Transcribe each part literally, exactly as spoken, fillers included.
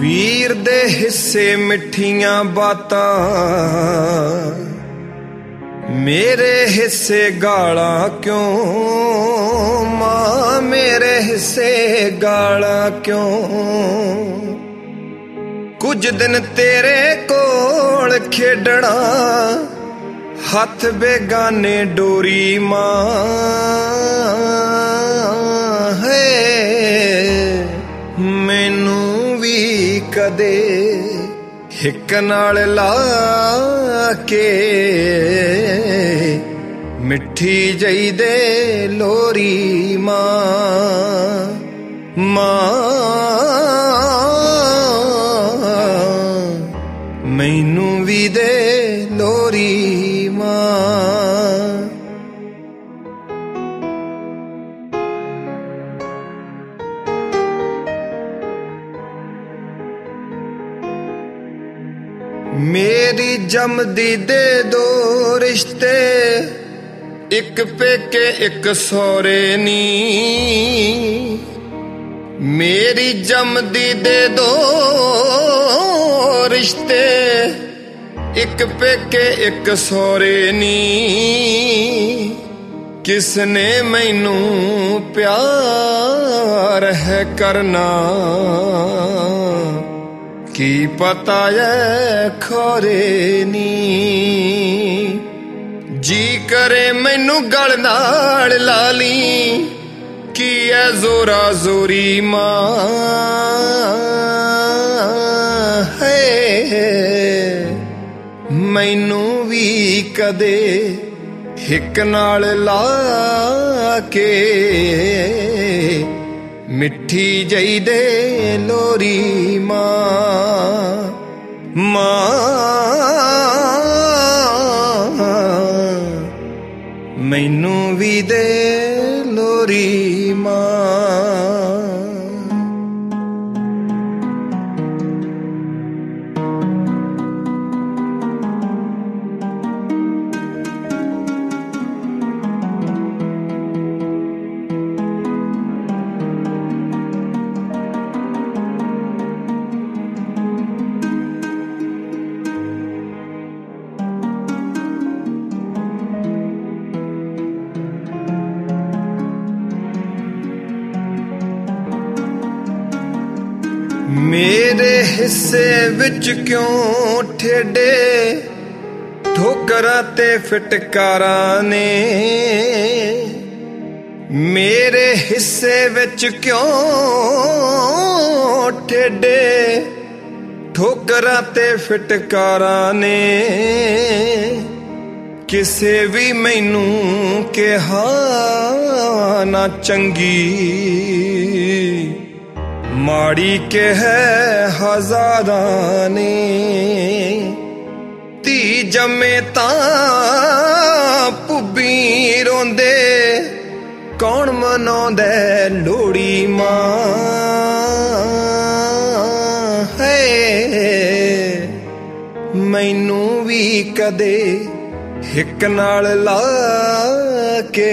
ਵੀਰ ਦੇ ਹਿੱਸੇ ਮਿੱਠੀਆਂ ਬਾਤਾਂ, ਮੇਰੇ ਹਿੱਸੇ ਗਾਲਾਂ ਕਿਉਂ ਮਾਂ, ਮੇਰੇ ਹਿੱਸੇ ਗਾਲਾਂ ਕਿਉਂ। ਕੁਝ ਦਿਨ ਤੇਰੇ ਕੋਲ ਖੇਡਣਾ, ਹੱਥ ਬੇਗਾਨੇ ਡੋਰੀ ਮਾਂ ਹੈ। ਮੈਨੂੰ ਵੀ ਕਦੇ ਹਿੱਕ ਨਾਲ ਲਾ ਕੇ ਮਿੱਠੀ ਜਈ ਦੇ ਲੋਰੀ ਮਾਂ, ਮਾਂ ਮੈਨੂੰ ਵੀ ਦੇ ਲੋਰੀ ਮਾਂ। ਮੇਰੀ ਜੰਮਦੀ ਦੇ ਦੋ ਰਿਸ਼ਤੇ, ਇੱਕ ਪੇਕੇ ਇੱਕ ਸਹੁਰੇ ਨੀ। ਮੇਰੀ ਜੰਮਦੀ ਦੇ ਦੋ ਰਿਸ਼ਤੇ, ਇੱਕ ਪੇਕੇ ਇੱਕ ਸਹੁਰੇ ਨੀ। ਕਿਸਨੇ ਮੈਨੂੰ ਪਿਆਰ ਹੈ ਕਰਨਾ, ਕੀ ਪਤਾ ਐ ਖੋਰੇ ਨੀ। ਜੀ ਕਰੇ ਮੈਨੂੰ ਗਲ ਨਾਲ ਲਾ ਲੀ, ਕੀ ਐ ਜ਼ੋਰਾ ਜ਼ੋਰੀ ਮਾਂ ਹੈ। ਮੈਨੂੰ ਵੀ ਕਦੇ ਹਿੱਕ ਨਾਲ ਲਾ ਕੇ ਮਿੱਠੀ ਜਈ ਦੇ ਲੋਰੀ ਮਾਂ, ਮਾਂ ਮੈਨੂੰ ਵੀ ਦੇ ਲੋਰੀ ਮਾਂ। ਮੇਰੇ ਹਿੱਸੇ ਵਿੱਚ ਕਿਉਂ ਠੇਡੇ, ਠੋਕਰਾਂ ਤੇ ਫਟਕਾਰਾਂ ਨੇ। ਮੇਰੇ ਹਿੱਸੇ ਵਿੱਚ ਕਿਉਂ ਠੇਡੇ, ਠੋਕਰਾਂ ਤੇ ਫਟਕਾਰਾਂ ਨੇ। ਕਿਸੇ ਵੀ ਮੈਨੂੰ ਕਿਹਾ ਨਾ ਚੰਗੀ, ਮਾੜੀ ਕਹਿ ਹਜ਼ਾਰਾਂ ਨੇ। ਧੀ ਜੰਮੇ ਤਾਂ ਭੁੱਬੀ ਰੋਂਦੇ, ਕੌਣ ਮਨਾਉਂਦਾ ਲੋਹੜੀ ਮਾਂ ਹੈ। ਮੈਨੂੰ ਵੀ ਕਦੇ ਹਿੱਕ ਨਾਲ ਲਾ ਕੇ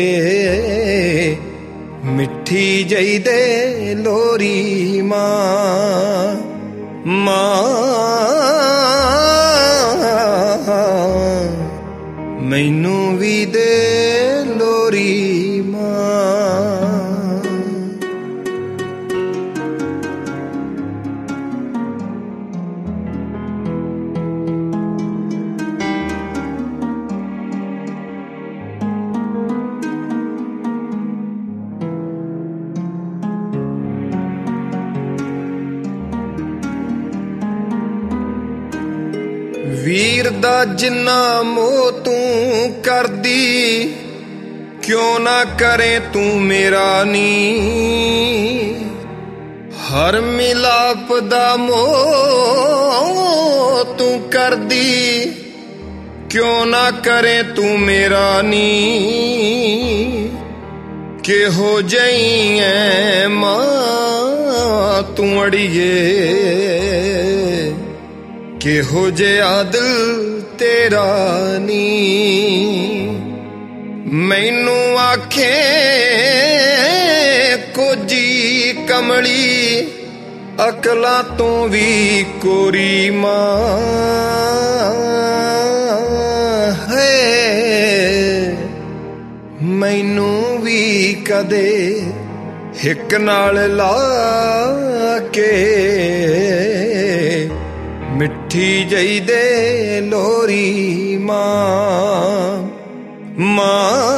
ਮਿੱਠੀ ਜਈ ਦੇ ਲੋਰੀ ਮਾਂ, ਮਾਂ ਮੈਨੂੰ ਵੀ ਦੇ ਲੋਰੀ ਮਾਂ। ਵੀਰ ਦਾ ਜਿੰਨਾ ਮੋਹ ਤੂੰ ਕਰਦੀ, ਕਿਉਂ ਨਾ ਕਰੇ ਤੂੰ ਮੇਰਾ ਨੀ। ਹਰ ਮਿਲਾਪ ਦਾ ਮੋਹ ਤੂੰ ਕਰਦੀ, ਕਿਉਂ ਨਾ ਕਰੇ ਤੂੰ ਮੇਰਾ ਨੀ। ਕਿਹੋ ਜਿਹੀ ਐ ਮਾਂ ਤੂੰ ਅੜੀਏ, ਕਿਹੋ ਜਿਹਾ ਦਿਲ ਤੇਰਾ ਨੀ। ਮੈਨੂੰ ਆਖੇ ਕੋਜੀ ਕਮਲੀ, ਅਕਲਾਂ ਤੋਂ ਵੀ ਕੋਰੀ ਮਾਂ ਹੈ। ਮੈਨੂੰ ਵੀ ਕਦੇ ਹਿੱਕ ਨਾਲ ਲਾ ਕੇ ਮਿੱਠੀ ਜਈ ਦੇ ਲੋਰੀ ਮਾਂ। ਮਾਂ